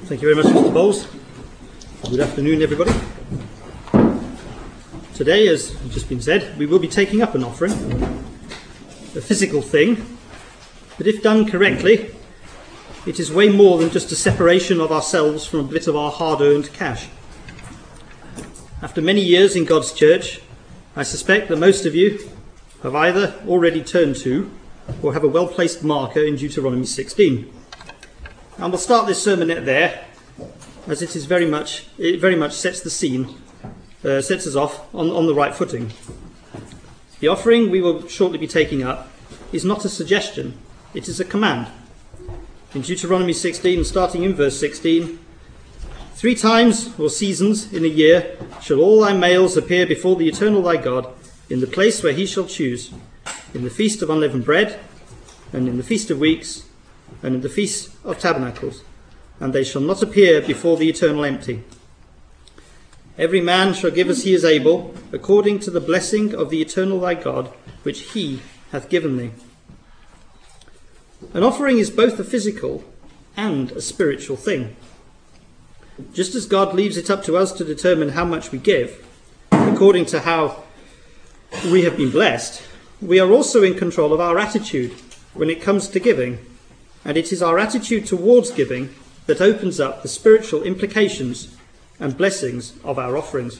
Thank you very much, Mr. Bowles. Good afternoon, everybody. Today, as just been said, we will be taking up an offering, a physical thing, but if done correctly, it is way more than just a separation of ourselves from a bit of our hard-earned cash. After many years in God's church, I suspect that most of you have either already turned to or have a well-placed marker in Deuteronomy 16. And we'll start this sermonette there, as it very much sets the scene, sets us off on the right footing. The offering we will shortly be taking up is not a suggestion, it is a command. In Deuteronomy 16, starting in verse 16, 3 times or seasons in a year shall all thy males appear before the eternal thy God in the place where he shall choose, in the feast of unleavened bread, and in the feast of weeks, and in the feast of tabernacles, and they shall not appear before the eternal empty. Every man shall give as he is able, according to the blessing of the eternal thy God, which he hath given thee. An offering is both a physical and a spiritual thing. Just as God leaves it up to us to determine how much we give, according to how we have been blessed, we are also in control of our attitude when it comes to giving, and it is our attitude towards giving that opens up the spiritual implications and blessings of our offerings.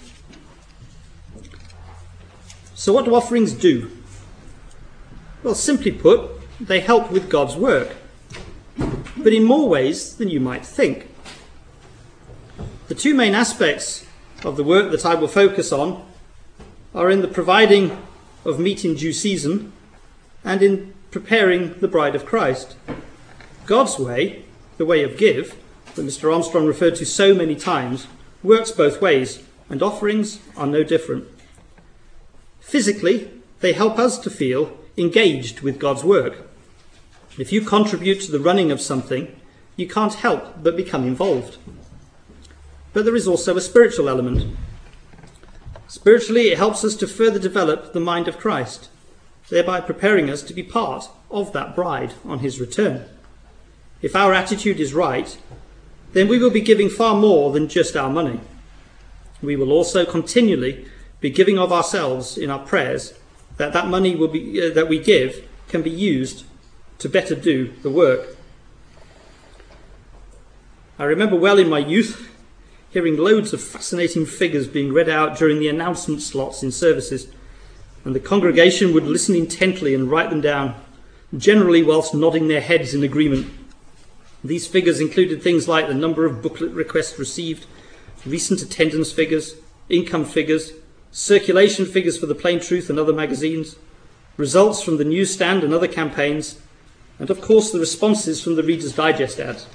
So what do offerings do? Well, simply put, they help with God's work, but in more ways than you might think. The 2 main aspects of the work that I will focus on are in the providing of meat in due season and in preparing the bride of Christ. God's way, the way of give, that Mr. Armstrong referred to so many times, works both ways, and offerings are no different. Physically, they help us to feel engaged with God's work. If you contribute to the running of something, you can't help but become involved. But there is also a spiritual element. Spiritually, it helps us to further develop the mind of Christ, thereby preparing us to be part of that bride on his return. If our attitude is right, then we will be giving far more than just our money. We will also continually be giving of ourselves in our prayers, that money that we give can be used to better do the work. I remember well in my youth hearing loads of fascinating figures being read out during the announcement slots in services, and the congregation would listen intently and write them down, generally whilst nodding their heads in agreement. These figures included things like the number of booklet requests received, recent attendance figures, income figures, circulation figures for the Plain Truth and other magazines, results from the newsstand and other campaigns, and of course the responses from the Reader's Digest ads.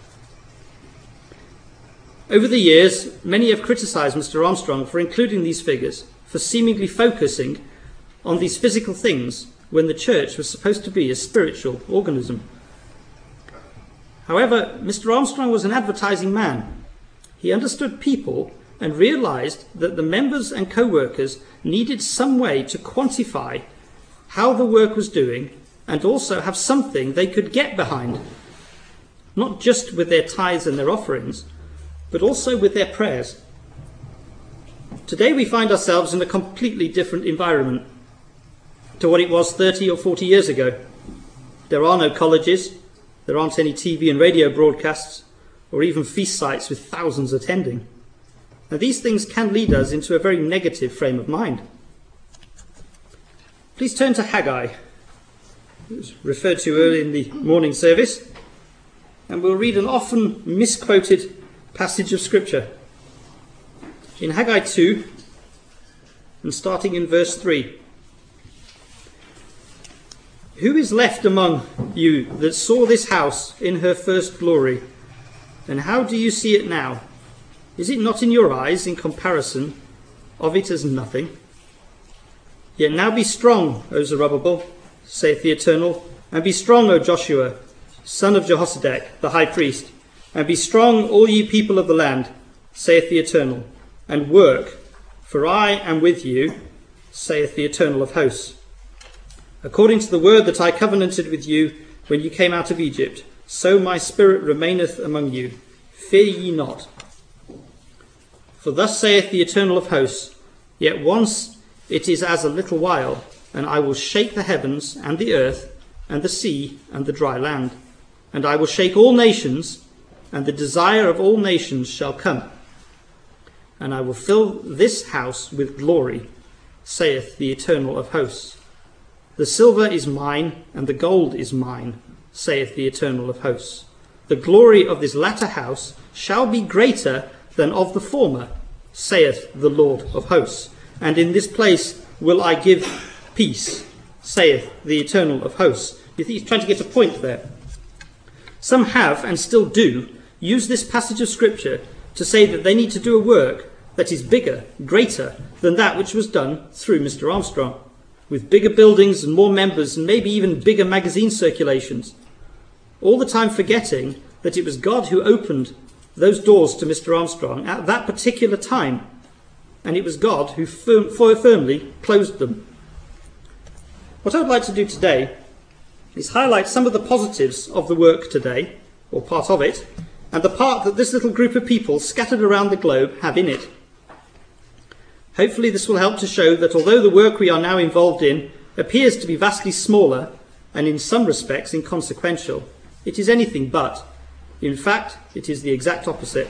Over the years, many have criticised Mr. Armstrong for including these figures, for seemingly focusing on these physical things when the church was supposed to be a spiritual organism. However, Mr. Armstrong was an advertising man. He understood people and realised that the members and co-workers needed some way to quantify how the work was doing and also have something they could get behind, not just with their tithes and their offerings, but also with their prayers. Today we find ourselves in a completely different environment to what it was 30 or 40 years ago. There are no colleges, there aren't any TV and radio broadcasts, or even feast sites with thousands attending. Now these things can lead us into a very negative frame of mind. Please turn to Haggai. It was referred to early in the morning service, and we'll read an often misquoted passage of Scripture. In Haggai 2, and starting in verse 3. Who is left among you that saw this house in her first glory? And how do you see it now? Is it not in your eyes in comparison of it as nothing? Yet now be strong, O Zerubbabel, saith the Eternal, and be strong, O Joshua, son of Jehozadak, the high priest, and be strong, all ye people of the land, saith the Eternal, and work, for I am with you, saith the Eternal of hosts. According to the word that I covenanted with you when you came out of Egypt, so my spirit remaineth among you. Fear ye not. For thus saith the Eternal of hosts, yet once it is as a little while, and I will shake the heavens and the earth and the sea and the dry land. And I will shake all nations, and the desire of all nations shall come. And I will fill this house with glory, saith the Eternal of hosts. The silver is mine, and the gold is mine, saith the Eternal of hosts. The glory of this latter house shall be greater than of the former, saith the Lord of hosts. And in this place will I give peace, saith the Eternal of hosts. You think he's trying to get a point there? Some have, and still do, use this passage of Scripture to say that they need to do a work that is bigger, greater than that which was done through Mr. Armstrong, with bigger buildings and more members and maybe even bigger magazine circulations, all the time forgetting that it was God who opened those doors to Mr. Armstrong at that particular time, and it was God who firmly closed them. What I would like to do today is highlight some of the positives of the work today, or part of it, and the part that this little group of people scattered around the globe have in it. Hopefully this will help to show that although the work we are now involved in appears to be vastly smaller and in some respects inconsequential, it is anything but. In fact, it is the exact opposite.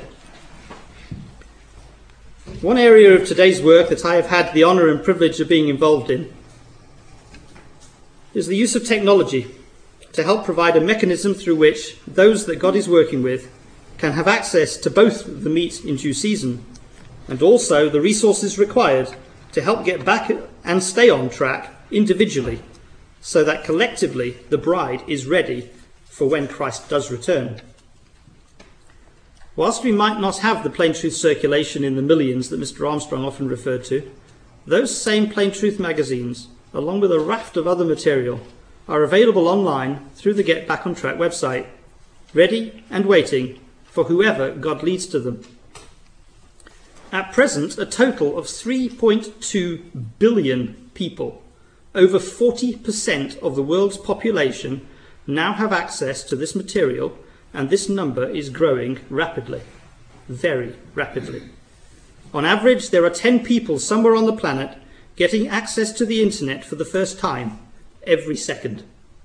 One area of today's work that I have had the honour and privilege of being involved in is the use of technology to help provide a mechanism through which those that God is working with can have access to both the meat in due season and also the resources required to help get back and stay on track individually, so that collectively the bride is ready for when Christ does return. Whilst we might not have the Plain Truth circulation in the millions that Mr. Armstrong often referred to, those same Plain Truth magazines, along with a raft of other material, are available online through the Get Back on Track website, ready and waiting for whoever God leads to them. At present, a total of 3.2 billion people, over 40% of the world's population, now have access to this material, and this number is growing rapidly, very rapidly. On average, there are 10 people somewhere on the planet getting access to the internet for the first time every second.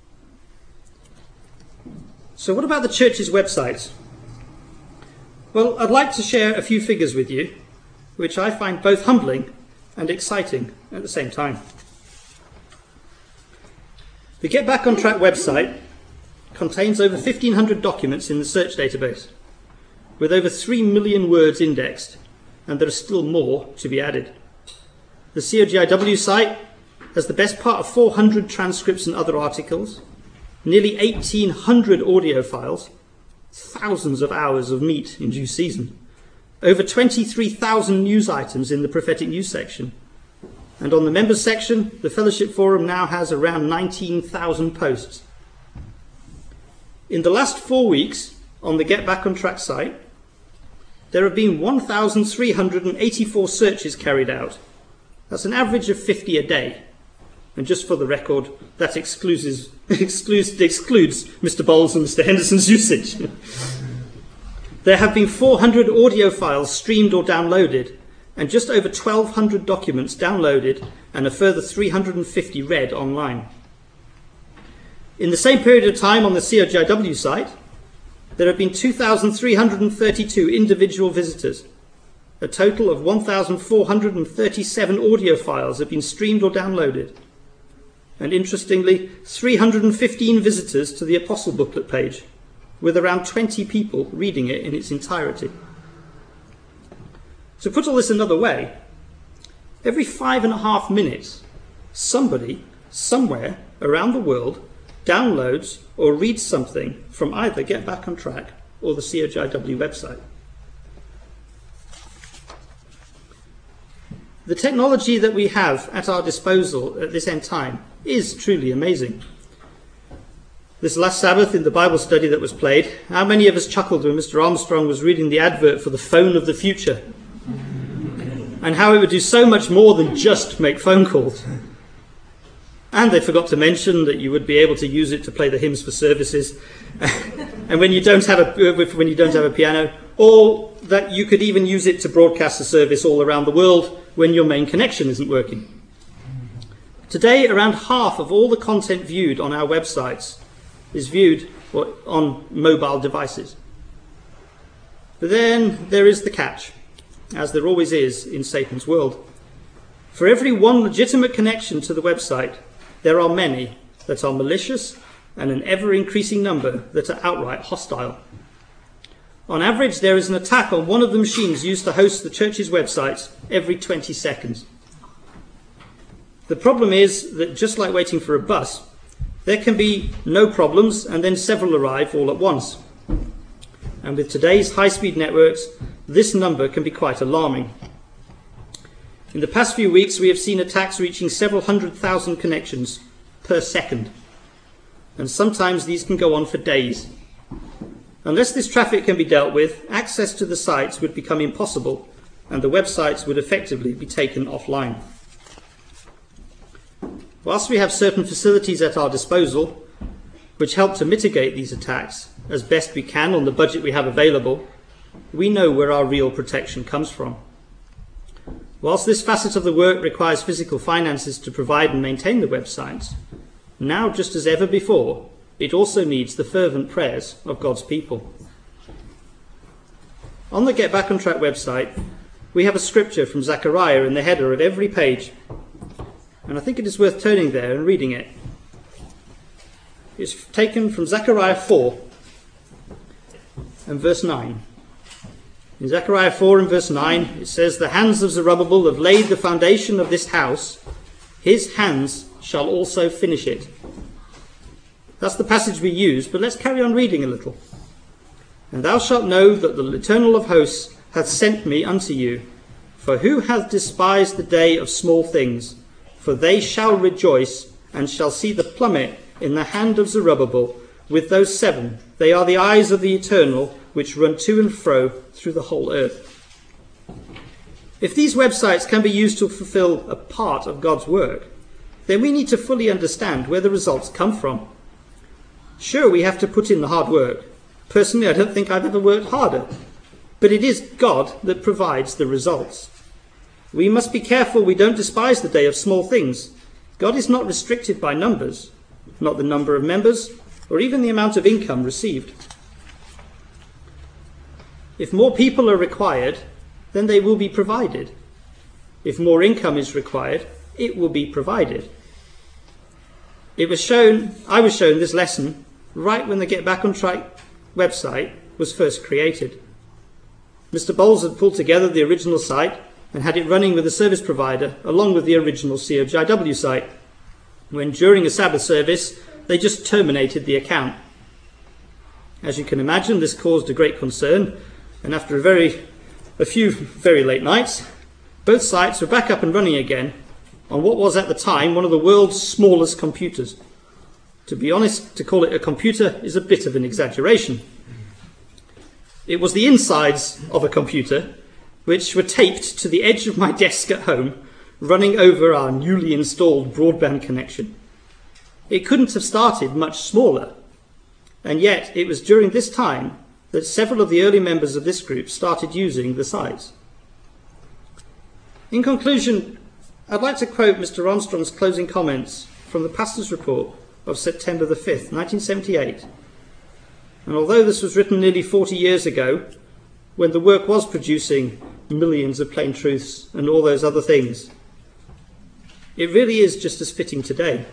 So what about the church's websites? Well, I'd like to share a few figures with you, which I find both humbling and exciting at the same time. The Get Back on Track website contains over 1,500 documents in the search database, with over 3 million words indexed, and there are still more to be added. The COGIW site has the best part of 400 transcripts and other articles, nearly 1,800 audio files, thousands of hours of meat in due season, over 23,000 news items in the prophetic news section, and on the members section, the Fellowship Forum now has around 19,000 posts. In the last 4 weeks on the Get Back on Track site, there have been 1,384 searches carried out. That's an average of 50 a day. And just for the record, that excludes Mr. Bowles and Mr. Henderson's usage. There have been 400 audio files streamed or downloaded, and just over 1,200 documents downloaded, and a further 350 read online. In the same period of time on the COGIW site, there have been 2,332 individual visitors. A total of 1,437 audio files have been streamed or downloaded. And interestingly, 315 visitors to the Apostle Booklet page, with around 20 people reading it in its entirety. To put all this another way, every 5.5 minutes, somebody, somewhere around the world, downloads or reads something from either Get Back on Track or the COGIW website. The technology that we have at our disposal at this end time is truly amazing. This last Sabbath in the Bible study that was played, how many of us chuckled when Mr. Armstrong was reading the advert for the phone of the future, and how it would do so much more than just make phone calls. And they forgot to mention that you would be able to use it to play the hymns for services. And when you don't have a piano, or that you could even use it to broadcast a service all around the world when your main connection isn't working. Today, around half of all the content viewed on our websites is viewed on mobile devices. But then there is the catch, as there always is in Satan's world. For every one legitimate connection to the website, there are many that are malicious and an ever-increasing number that are outright hostile. On average, there is an attack on one of the machines used to host the church's websites every 20 seconds. The problem is that just like waiting for a bus, there can be no problems and then several arrive all at once. And with today's high-speed networks, this number can be quite alarming. In the past few weeks, we have seen attacks reaching several 100,000 connections per second. And sometimes these can go on for days. Unless this traffic can be dealt with, access to the sites would become impossible, and the websites would effectively be taken offline. Whilst we have certain facilities at our disposal, which help to mitigate these attacks as best we can on the budget we have available, we know where our real protection comes from. Whilst this facet of the work requires physical finances to provide and maintain the websites, now just as ever before, it also needs the fervent prayers of God's people. On the Get Back on Track website, we have a scripture from Zechariah in the header of every page, and I think it is worth turning there and reading it. It's taken from Zechariah 4 and verse 9. In Zechariah 4 and verse 9, it says, "The hands of Zerubbabel have laid the foundation of this house. His hands shall also finish it." That's the passage we use, but let's carry on reading a little. "And thou shalt know that the Eternal of hosts hath sent me unto you. For who hath despised the day of small things? For they shall rejoice, and shall see the plummet in the hand of Zerubbabel, with those 7. They are the eyes of the Eternal, which run to and fro through the whole earth." If these websites can be used to fulfill a part of God's work, then we need to fully understand where the results come from. Sure, we have to put in the hard work. Personally, I don't think I've ever worked harder. But it is God that provides the results. We must be careful we don't despise the day of small things. God is not restricted by numbers, not the number of members, or even the amount of income received. If more people are required, then they will be provided. If more income is required, it will be provided. I was shown this lesson right when the Get Back on Track website was first created. Mr. Bowles had pulled together the original site and had it running with a service provider along with the original COGIW site, when during a Sabbath service they just terminated the account. As you can imagine, this caused a great concern, and after a few very late nights, both sites were back up and running again on what was at the time one of the world's smallest computers. To be honest, to call it a computer is a bit of an exaggeration. It was the insides of a computer, which were taped to the edge of my desk at home, running over our newly installed broadband connection. It couldn't have started much smaller, and yet it was during this time that several of the early members of this group started using the sites. In conclusion, I'd like to quote Mr. Armstrong's closing comments from the pastor's report of September the 5th, 1978. And although this was written nearly 40 years ago, when the work was producing millions of plain truths and all those other things, it really is just as fitting today.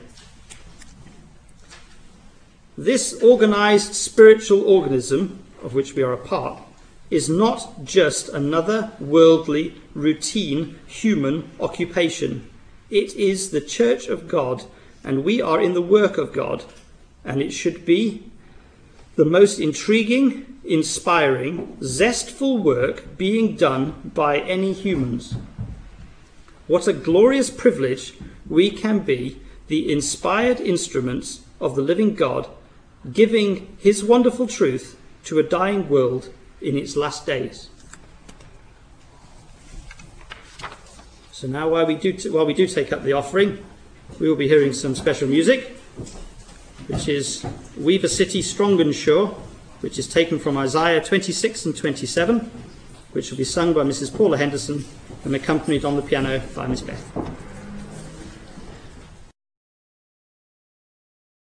This organised spiritual organism, of which we are a part, is not just another worldly, routine, human occupation. It is the Church of God, and we are in the work of God, and it should be the most intriguing, inspiring, zestful work being done by any humans. What a glorious privilege we can be the inspired instruments of the living God, giving his wonderful truth to a dying world in its last days. So now while we do take up the offering, we will be hearing some special music, which is Weaver City Strong and Sure, which is taken from Isaiah 26 and 27, which will be sung by Mrs. Paula Henderson and accompanied on the piano by Miss Beth.